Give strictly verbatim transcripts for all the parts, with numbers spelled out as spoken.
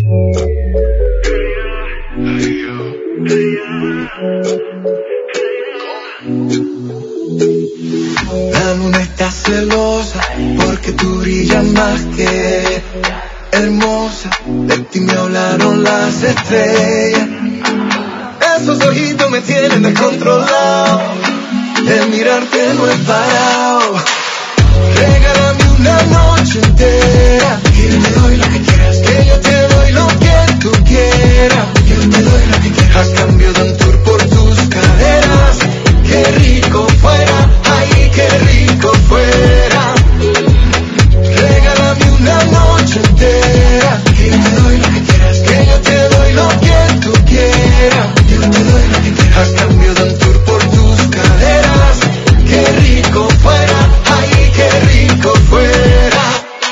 La luna está celosa porque tú brillas más que hermosa. De ti me hablaron las estrellas. Esos ojitos me tienen descontrolado. El mirarte no he parado. Regálame una noche entera y te doy lo que quieras. Que yo te doy lo que tú quieras. Yo te doy lo que quieras. A cambio de un tour por tus caderas. Qué rico fuera, ay, qué rico fuera. Regálame una noche entera y te doy lo que quieras. Que yo te doy lo que tú quieras. Yo te doy lo que quieras. A cambio de un tour por tus caderas. Qué rico fuera, ay, qué rico fuera.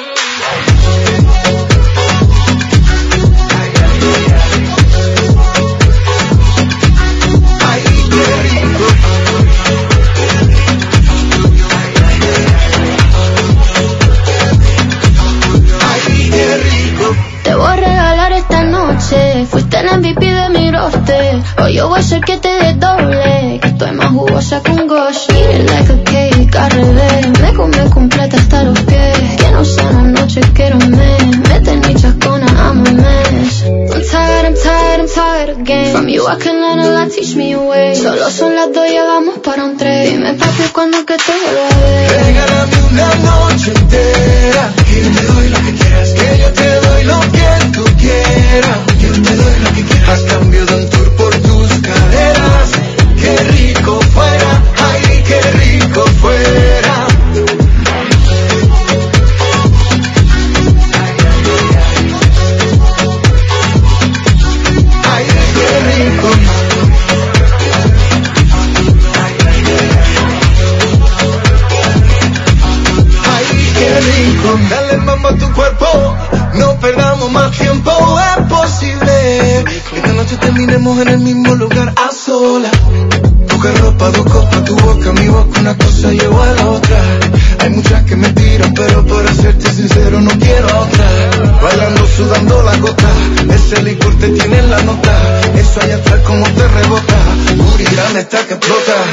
Ay, qué rico. Ay, qué rico. Te voy a regalar esta noche. Fuiste el M V P de mi roster. Hoy yo voy a hacer que te dé doble. Que estoy más jugosa que un gosh. Eat it like a cake, al revés. Me come completa hasta los pies. Que no sea una noche, quiero un mes. Mete ni chascona, I'm a mess. I'm tired, I'm tired, I'm tired again. From you I can learn a lot, teach me a way. Solo son las dos, ya vamos para un tren. Dime papi, cuando que te vuelva a ver. Regálame una noche entera y te doy lo que quieras. Que yo te doy lo que tú quieras. Yo te doy lo que quieras. A cambio de un tour por tus caderas. Qué rico fuera, ay, qué rico fuera. Ay, qué rico. Ay, qué rico. Dale mambo a tu cuerpo, no perdamos más tiempo. Es posible que esta noche terminemos en el mismo lugar a solas. Poca ropa, dos copas, tu boca, mi boca, una cosa lleva a la otra. Hay muchas que me tiran, pero para serte sincero no quiero a otra. Bailando, sudando la gota, ese licor te tiene en la nota. Eso allá atrás como te rebota, booty grande está que explota.